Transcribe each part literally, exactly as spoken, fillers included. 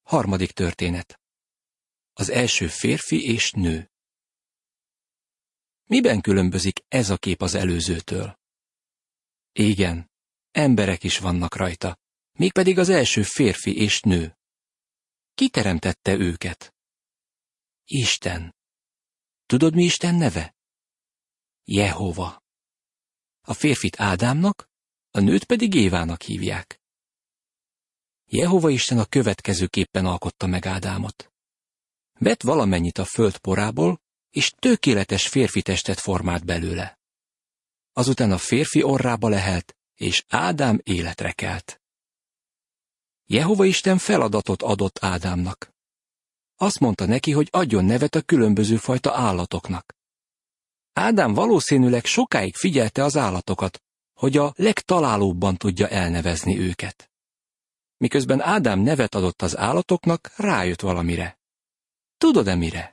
Harmadik történet. Az első férfi és nő. Miben különbözik ez a kép az előzőtől? Igen, emberek is vannak rajta, mégpedig az első férfi és nő. Ki teremtette őket? Isten. Tudod, mi Isten neve? Jehova. A férfit Ádámnak, a nőt pedig Évának hívják. Jehova Isten a következőképpen alkotta meg Ádámot. Vett valamennyit a föld porából, és tökéletes férfi testet formált belőle. Azután a férfi orrába lehelt, és Ádám életre kelt. Jehova Isten feladatot adott Ádámnak. Azt mondta neki, hogy adjon nevet a különböző fajta állatoknak. Ádám valószínűleg sokáig figyelte az állatokat, hogy a legtalálóbban tudja elnevezni őket. Miközben Ádám nevet adott az állatoknak, rájött valamire. Tudod-e mire?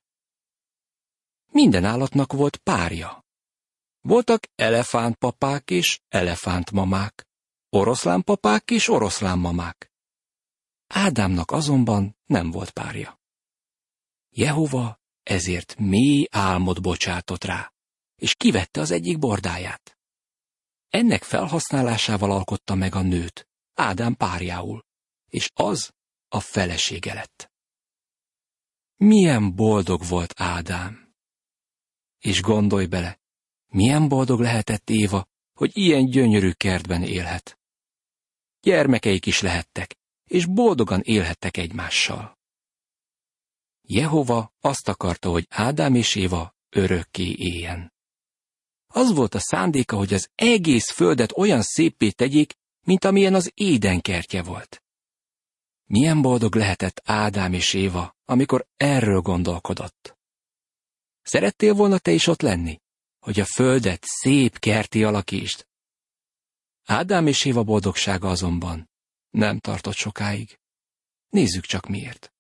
Minden állatnak volt párja. Voltak elefántpapák és elefántmamák, oroszlánpapák és oroszlánmamák. Ádámnak azonban nem volt párja. Jehova ezért mély álmot bocsátott rá, és kivette az egyik bordáját. Ennek felhasználásával alkotta meg a nőt, Ádám párjául, és az a felesége lett. Milyen boldog volt Ádám! És gondolj bele, milyen boldog lehetett Éva, hogy ilyen gyönyörű kertben élhet. Gyermekeik is lehettek, és boldogan élhettek egymással. Jehova azt akarta, hogy Ádám és Éva örökké éljen. Az volt a szándéka, hogy az egész földet olyan széppé tegyék, mint amilyen az Éden kertje volt. Milyen boldog lehetett Ádám és Éva, amikor erről gondolkodott. Szerettél volna te is ott lenni, hogy a földet szép kertté alakítsd? Ádám és Éva boldogsága azonban nem tartott sokáig. Nézzük csak miért.